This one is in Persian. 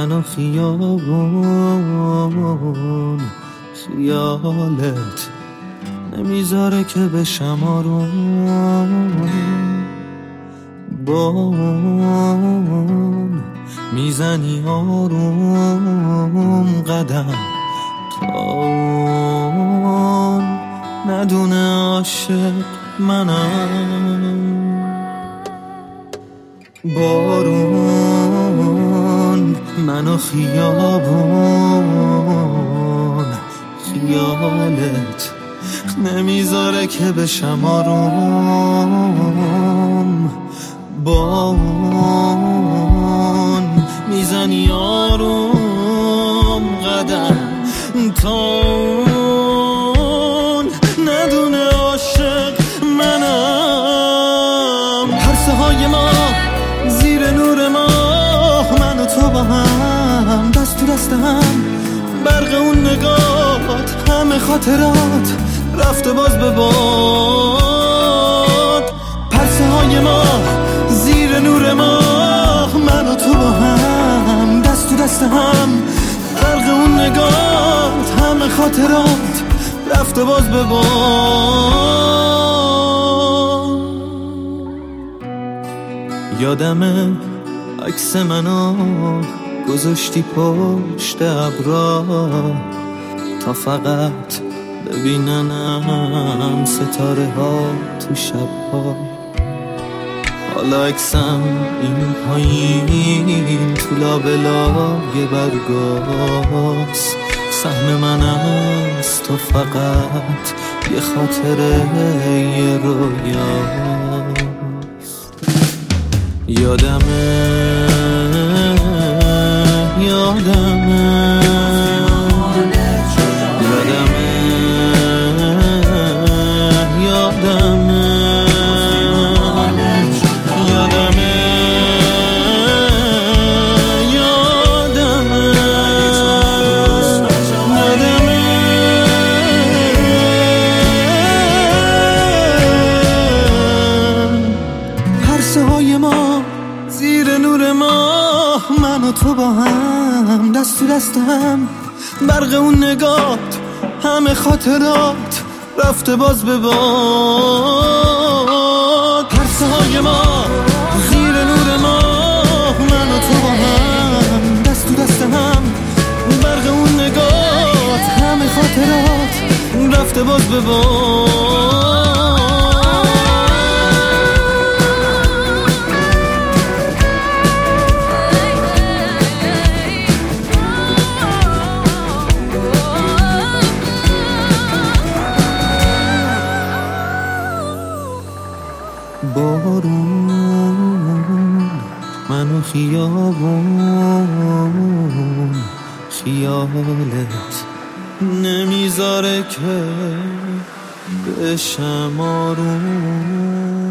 منو خیابون خیالت نمیذاره که بشم آروم، بام میزنی آروم قدم تا ندونه عاشق منم. بارون منو خیابون خیالت نمیذاره که بشم آروم، بارون میزنی آروم قدم تا ندونه عاشق منم. پرسه های ما زیر نور ماه، من و تو با هم دست تو دست هم، برق اون نگات همه خاطرات رفته باز به باد. پرسه های ما زیر نور ماه، من و تو با هم دست تو دست هم، برق اون نگات همه خاطرات رفته باز به باد. یادمه عکس منو گذاشتی پشت ابرا تا فقط ببیننم ستاره ها تو شب‌ها. حالا عکسم این پایین تو لابلای برگاست، سهم من از تو فقط یه خاطره یه رویاست. یادمه زیر نور ماه، من و تو با هم دست تو دست هم، برق اون نگات همه خاطرات رفته باز به باد. پرسه های ما زیر نور ماه، من و تو با هم دست تو دست هم، برق اون نگات همه خاطرات رفته باز به باد. بارون منو خیابون خیالت نمیذاره که بشم آروم.